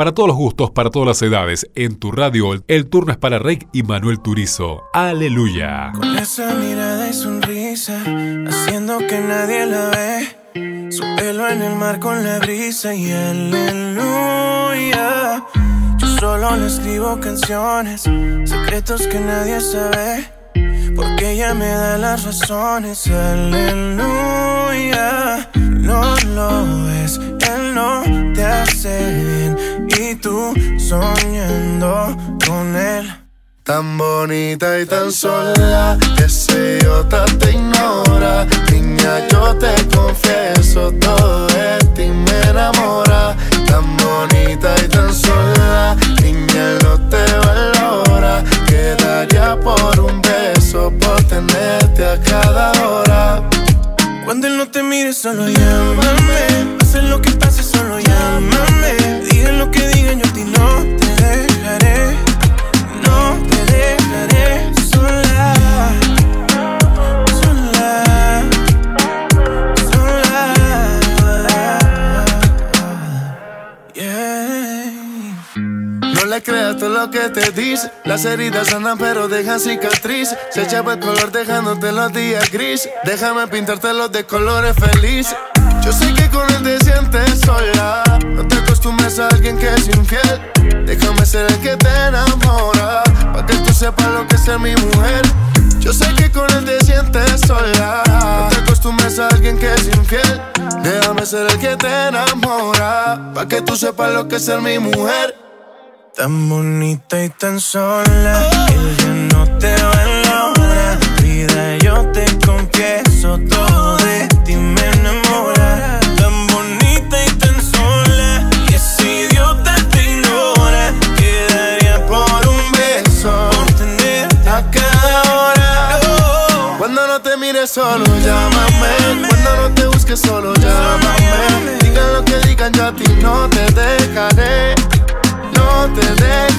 Para todos los gustos, para todas las edades, en tu radio, el turno es para Rake y Manuel Turizo. ¡Aleluya! Con esa mirada y sonrisa, haciendo que nadie la ve. Su pelo en el mar con la brisa y aleluya. Yo solo le escribo canciones, secretos que nadie sabe, porque ella me da las razones. Aleluya. No lo ves, él no te hace bien, y tú soñando con él. Tan bonita y tan sola, que ese idiota te ignora. Niña, yo te confieso, todo de ti me enamora. Tan bonita y tan sola, niña, él no te valora. Quedaría por un beso, por tenerte a cada hora. Cuando él no te mire, solo llámame. Pase lo que pase, solo llámame. Digan lo que digan, yo a ti no te dejaré. No te dejaré sola, sola, sola. Yeah. No le creas todo lo que te dice. Las heridas andan pero dejan cicatriz. Se echaba el color dejándote los días gris. Déjame pintártelos de colores felices. Yo sé que con él te sientes sola. No te acostumbres a alguien que es infiel. Déjame ser el que te enamora, pa' que tú sepas lo que es ser mi mujer. Yo sé que con él te sientes sola. No te acostumbres a alguien que es infiel. Déjame ser el que te enamora, pa' que tú sepas lo que es ser mi mujer. Tan bonita y tan sola, ella no te valora. Vida, yo te confieso, todo de ti me enamora. Tan bonita y tan sola, y ese idiota te ignora. Quedaría por un beso, por tenerte a cada hora. Cuando no te mires solo llámame, cuando no te busques solo llámame. Digan lo que digan, yo a ti no te dejaré. No te dejaré.